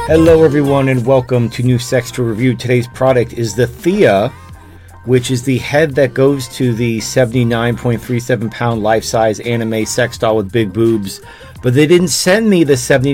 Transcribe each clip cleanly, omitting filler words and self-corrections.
Hello everyone and welcome to New Sex to Review. Today's product is the Thea, which is the head that goes to the 79.37 pound life-size anime sex doll with big boobs. But they didn't send me the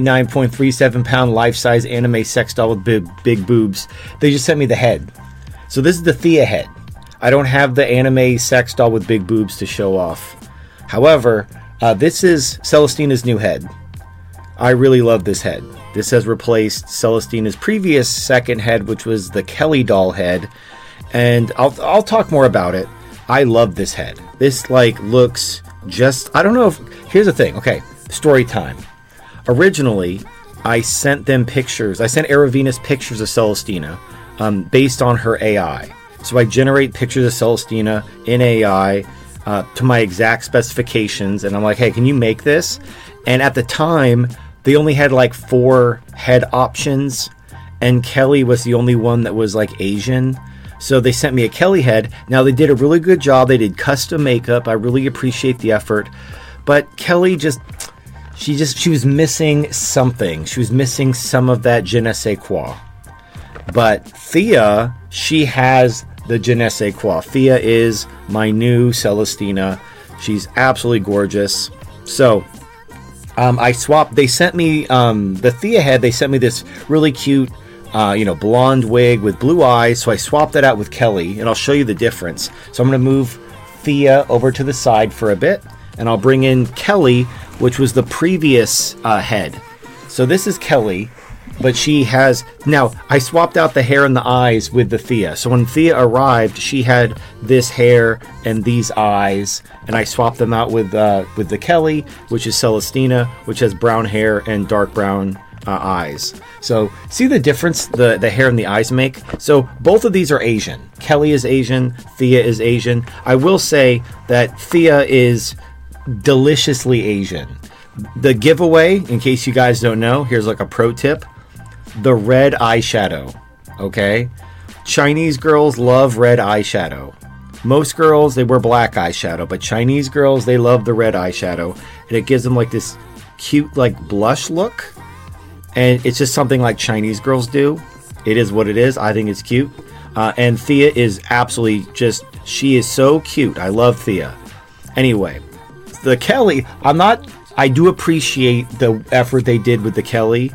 79.37 pound life-size anime sex doll with big boobs. They just sent me the head. So this is the Thea head. I don't have the anime sex doll with big boobs to show off. However, this is Celestina's new head. I really love this head. This has replaced Celestina's previous second head, which was the Kelly doll head. And I'll talk more about it. I love this head. This looks just, I don't know if, here's the thing. Okay, story time. Originally, I sent them pictures. I sent Aravenus pictures of Celestina based on her AI. So I generate pictures of Celestina in AI to my exact specifications. And I'm like, hey, can you make this? And at the time, they only had 4 head options. And Kelly was the only one that was Asian. So they sent me a Kelly head. Now they did a really good job. They did custom makeup. I really appreciate the effort. But Kelly she was missing something. She was missing some of that je ne sais quoi. But Thea, she has the je ne sais quoi. Thea is my new Celestina. She's absolutely gorgeous. So I swapped. They sent me the Thea head. They sent me this really cute blonde wig with blue eyes. So I swapped that out with Kelly, and I'll show you the difference. So I'm going to move Thea over to the side for a bit, and I'll bring in Kelly, which was the previous head. So this is Kelly, but she has, now I swapped out the hair and the eyes with the Thea. So when Thea arrived, she had this hair and these eyes, and I swapped them out with the Kelly, which is Celestina, which has brown hair and dark brown eyes. So see the difference the hair and the eyes make? So both of these are Asian. Kelly is Asian, Thea is Asian. I will say that Thea is deliciously Asian. The giveaway, in case you guys don't know, here's a pro tip. The red eyeshadow, okay? Chinese girls love red eyeshadow. Most girls, they wear black eyeshadow, but Chinese girls, they love the red eyeshadow. And it gives them this cute blush look. And it's just something Chinese girls do. It is what it is. I think it's cute. And Thea is absolutely she is so cute. I love Thea. Anyway, the Kelly, I do appreciate the effort they did with the Kelly.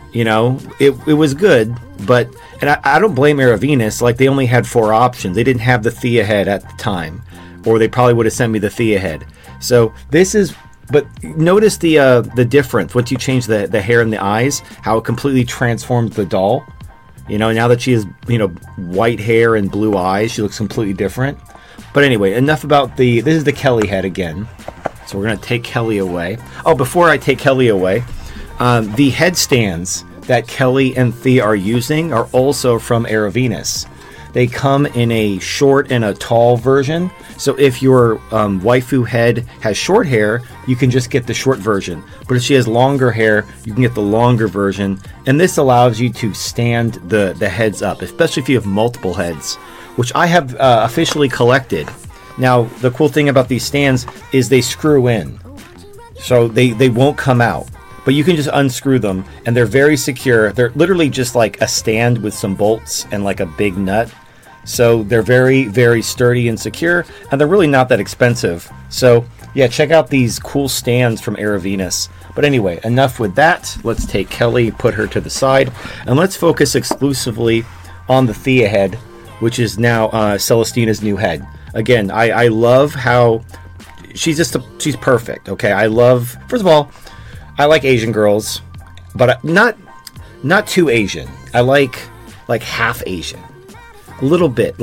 It was good, but, and I don't blame Aravenus. They only had 4 options. They didn't have the Thea head at the time, or they probably would have sent me the Thea head. So this is, but notice the difference once you change the hair and the eyes, how it completely transforms the doll. Now that she has, white hair and blue eyes, she looks completely different. But anyway, enough about this is the Kelly head again. So we're going to take Kelly away. Oh, before I take Kelly away, the headstands that Kelly and Thea are using are also from Aravenus. They come in a short and a tall version. So if your waifu head has short hair, you can just get the short version. But if she has longer hair, you can get the longer version. And this allows you to stand the heads up, especially if you have multiple heads, which I have officially collected. Now, the cool thing about these stands is they screw in. So they won't come out. But you can just unscrew them, and they're very secure. They're literally just a stand with some bolts and a big nut. So they're very, very sturdy and secure, and they're really not that expensive. So yeah, check out these cool stands from Aravenus. But anyway, enough with that. Let's take Kelly, put her to the side, and let's focus exclusively on the Thea head, which is now Celestina's new head. Again, I love how she's perfect. Okay, first of all, I like Asian girls, but not too Asian. I like half Asian, a little bit.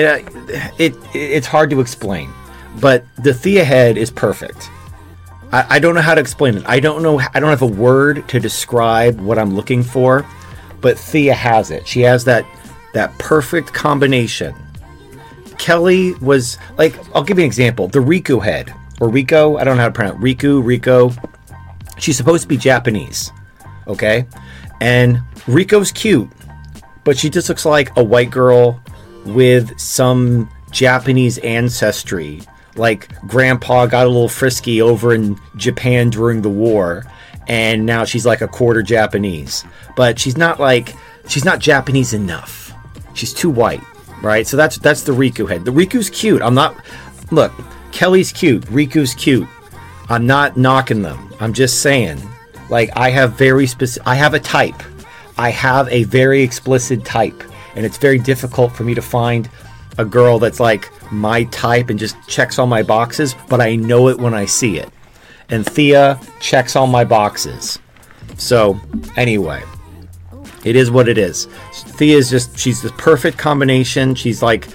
It's hard to explain, but the Thea head is perfect. I don't know how to explain it. I don't have a word to describe what I'm looking for, but Thea has it. She has that perfect combination. Kelly was I'll give you an example. The Riku head, or Rico, I don't know how to pronounce it. Rico. She's supposed to be Japanese, okay? And Riko's cute, but she just looks like a white girl with some Japanese ancestry. Grandpa got a little frisky over in Japan during the war, and now she's like a quarter Japanese. But she's not Japanese enough. She's too white, right? So that's the Riku head. The Riku's cute. Look, Kelly's cute. Riku's cute. I'm not knocking them. I'm just saying, like, I have a type. I have a very explicit type, and it's very difficult for me to find a girl that's like my type and just checks all my boxes, but I know it when I see it. And Thea checks all my boxes. So, anyway, it is what it is. Thea's she's the perfect combination. She's got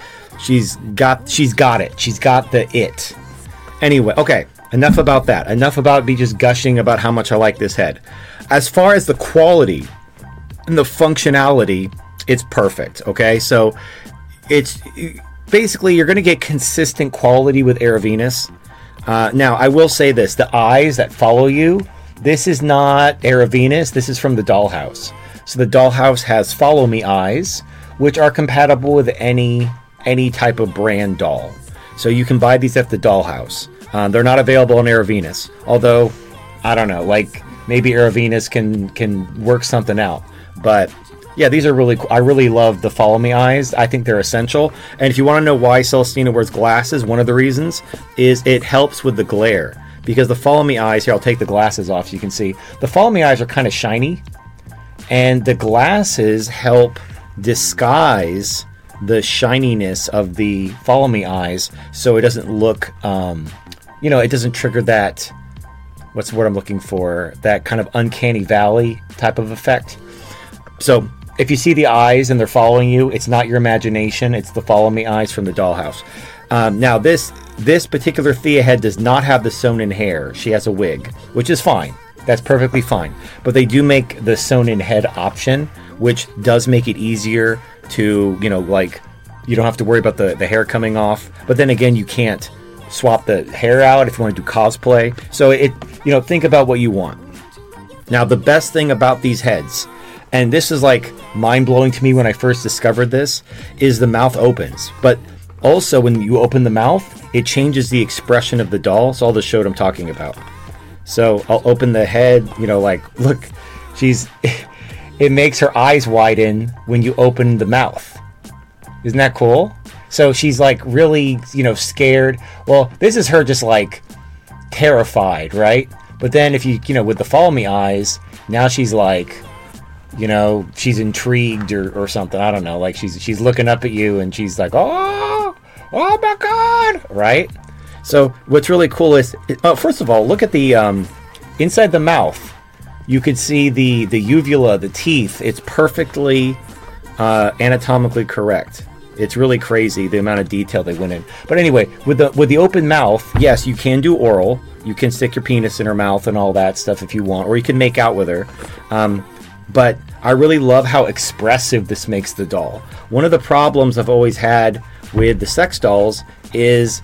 it. She's got the it. Anyway, okay, enough about that. Enough about me just gushing about how much I like this head. As far as the quality and the functionality, it's perfect, okay? So, it's basically, you're going to get consistent quality with Aravenus. Now, I will say this. The eyes that follow you, this is not Aravenus. This is from the Dollhouse. So the Dollhouse has Follow Me eyes, which are compatible with any type of brand doll. So you can buy these at the Dollhouse. They're not available on Aravenus. Although, I don't know, like, maybe Aravenus can work something out. But yeah, these are really cool. I really love the Follow Me eyes. I think they're essential. And if you want to know why Celestina wears glasses, one of the reasons is it helps with the glare. Because the Follow Me eyes, here, I'll take the glasses off so you can see. The Follow Me eyes are kind of shiny. And the glasses help disguise the shininess of the Follow Me eyes so it doesn't look, it doesn't trigger that, what's the word I'm looking for, that kind of uncanny valley type of effect. So if you see the eyes and they're following you, it's not your imagination. It's the Follow Me eyes from the Dollhouse. Now, this particular Thea head does not have the sewn-in hair. She has a wig, which is fine. That's perfectly fine. But they do make the sewn-in head option, which does make it easier to, you don't have to worry about the hair coming off. But then again, you can't swap the hair out if you want to do cosplay. So, think about what you want. Now, the best thing about these heads, and this is like mind-blowing to me when I first discovered this, is the mouth opens. But also when you open the mouth, it changes the expression of the doll. So I'll just show what I'm talking about. So I'll open the head, look, it makes her eyes widen when you open the mouth. Isn't that cool? So she's like really, scared. Well, this is her just like terrified, right? But then if you, with the Follow Me eyes, now she's like, she's intrigued or something. I don't know. Like she's looking up at you and she's like, oh my God, right? So what's really cool is, first of all, look at the inside the mouth. You could see the uvula, the teeth. It's perfectly anatomically correct. It's really crazy the amount of detail they went in. But anyway, with the open mouth, yes, you can do oral. You can stick your penis in her mouth and all that stuff if you want, or you can make out with her. But I really love how expressive this makes the doll. One of the problems I've always had with the sex dolls is,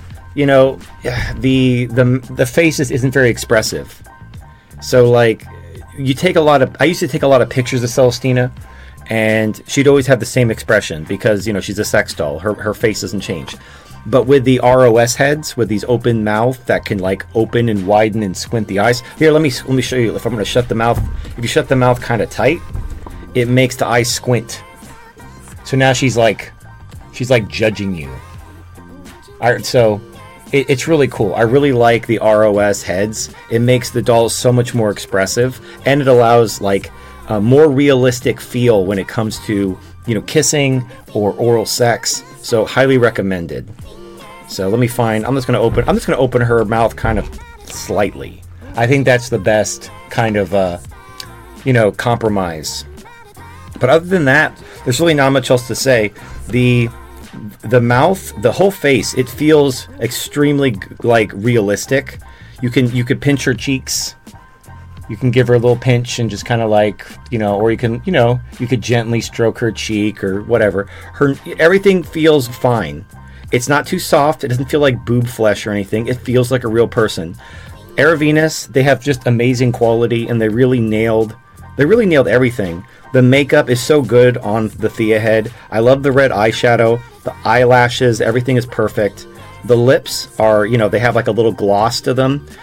the faces isn't very expressive. So like, I used to take a lot of pictures of Celestina, and she'd always have the same expression because, she's a sex doll. Her face doesn't change. But with the ROS heads, with these open mouth that can like open and widen and squint the eyes. Here, let me show you. If I'm going to shut the mouth, if you shut the mouth kind of tight, it makes the eyes squint. So now she's like judging you. So it's really cool. I really like the ROS heads. It makes the dolls so much more expressive, and it allows like a more realistic feel when it comes to, kissing or oral sex. So highly recommended. So let me find. I'm just going to open her mouth kind of slightly. I think that's the best kind of compromise. But other than that, there's really not much else to say. The mouth, the whole face, it feels extremely like realistic. You could pinch her cheeks. You can give her a little pinch and just kind of like, or you can, you could gently stroke her cheek or whatever. Everything feels fine. It's not too soft. It doesn't feel like boob flesh or anything. It feels like a real person. Aravenus, they have just amazing quality, and they really nailed everything. The makeup is so good on the Thea head. I love the red eyeshadow, the eyelashes, everything is perfect. The lips are, they have like a little gloss to them.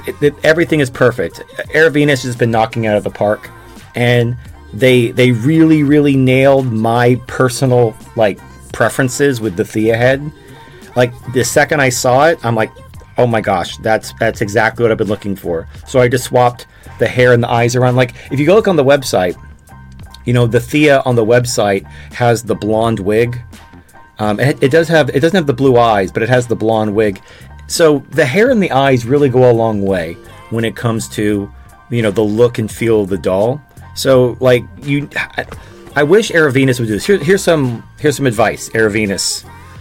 everything is perfect. Air Venus has been knocking it out of the park, and they really, really nailed my personal like preferences with the Thea head. Like the second I saw it, I'm like, oh my gosh, that's exactly what I've been looking for. So I just swapped the hair and the eyes around. Like if you go look on the website, you know, the Thea on the website has the blonde wig. It doesn't have the blue eyes, but it has the blonde wig. So the hair and the eyes really go a long way when it comes to, you know, the look and feel of the doll. So like I wish Air Venus would do this. Here's some advice, Air Venus.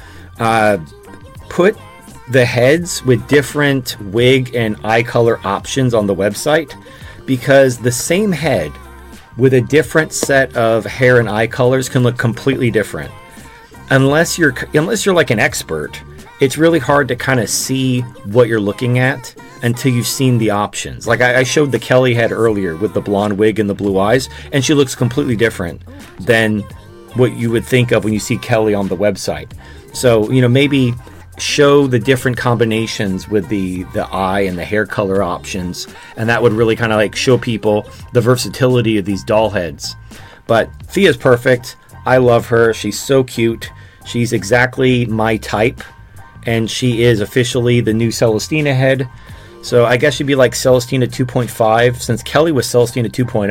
Put the heads with different wig and eye color options on the website, because the same head with a different set of hair and eye colors can look completely different. Unless you're like an expert, it's really hard to kind of see what you're looking at until you've seen the options. Like I showed the Kelly head earlier with the blonde wig and the blue eyes, and she looks completely different than what you would think of when you see Kelly on the website. So, you know, maybe show the different combinations with the eye and the hair color options, and that would really kind of like show people the versatility of these doll heads. But Thea's perfect. I love her. She's so cute. She's exactly my type, and she is officially the new Celestina head. So I guess she'd be like Celestina 2.5, since Kelly was Celestina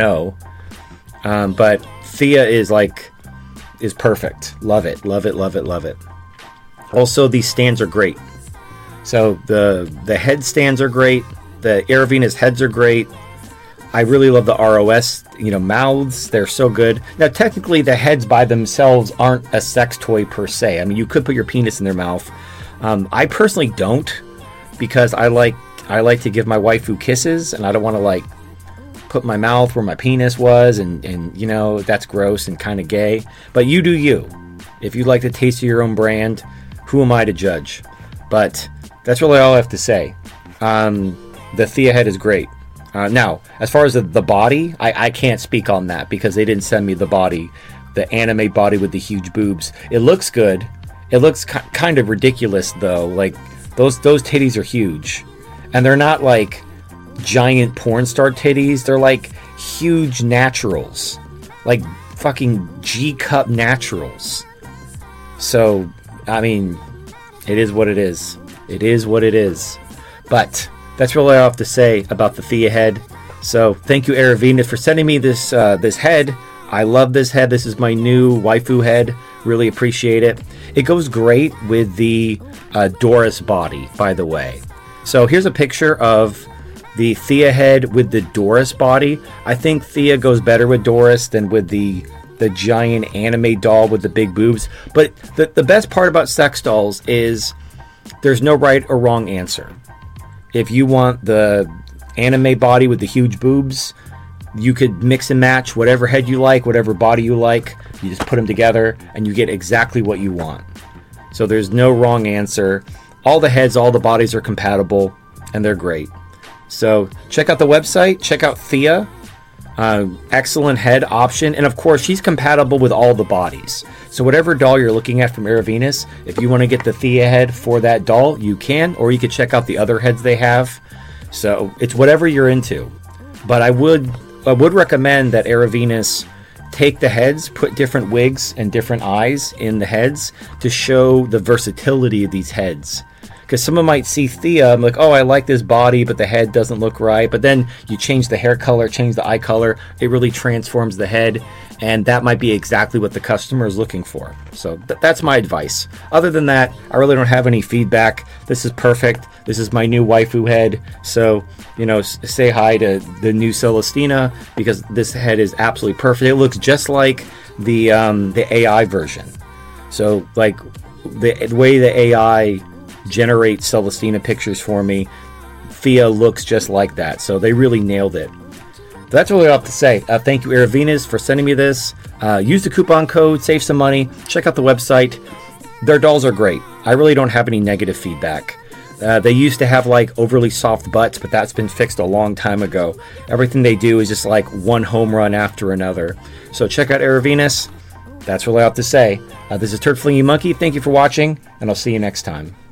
2.0. But Thea is perfect. Love it, love it, love it, love it. Also, these stands are great. So the head stands are great. The Air Venus heads are great. I really love the ROS, you know, mouths. They're so good. Now, technically, the heads by themselves aren't a sex toy per se. I mean, you could put your penis in their mouth. I personally don't, because I like to give my waifu kisses, and I don't want to like put my mouth where my penis was, and you know, that's gross and kind of gay. But you do you. If you like the taste of your own brand, who am I to judge? But that's really all I have to say. The Thea head is great. Now, as far as the body, I can't speak on that because they didn't send me the body, the anime body with the huge boobs. It looks good. It looks kind of ridiculous though. Like those titties are huge, and they're not like giant porn star titties. They're like huge naturals, like fucking G-cup naturals. So, I mean, it is what it is. It is what it is. But that's really all I have to say about the Thea head. So thank you, Air Venus, for sending me this head. I love this head. This is my new waifu head. Really appreciate it. It goes great with the Doris body, by the way. So here's a picture of the Thea head with the Doris body. I think Thea goes better with Doris than with the giant anime doll with the big boobs. But the best part about sex dolls is there's no right or wrong answer. If you want the anime body with the huge boobs, you could mix and match whatever head you like, whatever body you like. You just put them together and you get exactly what you want. So there's no wrong answer. All the heads, all the bodies are compatible, and they're great. So check out the website. Check out Thea. Excellent head option, and of course she's compatible with all the bodies. So whatever doll you're looking at from Air Venus, if you want to get the Thea head for that doll, you can, or you could check out the other heads they have. So it's whatever you're into. But I would recommend that Air Venus take the heads, put different wigs and different eyes in the heads to show the versatility of these heads. Because someone might see Thea, I'm like, oh, I like this body, but the head doesn't look right. But then you change the hair color, change the eye color, it really transforms the head, and that might be exactly what the customer is looking for. So that's my advice. Other than that, I really don't have any feedback. This is perfect. This is my new waifu head. So, you know, say hi to the new Celestina, because this head is absolutely perfect. It looks just like the AI version. So, like, the way the AI generate Celestina pictures for me, Thea looks just like that. So they really nailed it. That's really all I have to say. Thank you, Air Venus, for sending me this. Use the coupon code, save some money. Check out the website. Their dolls are great. I really don't have any negative feedback. They used to have like overly soft butts, but that's been fixed a long time ago. Everything they do is just like one home run after another. So check out Air Venus. That's really all I have to say. This is Turd Flinging Monkey. Thank you for watching, and I'll see you next time.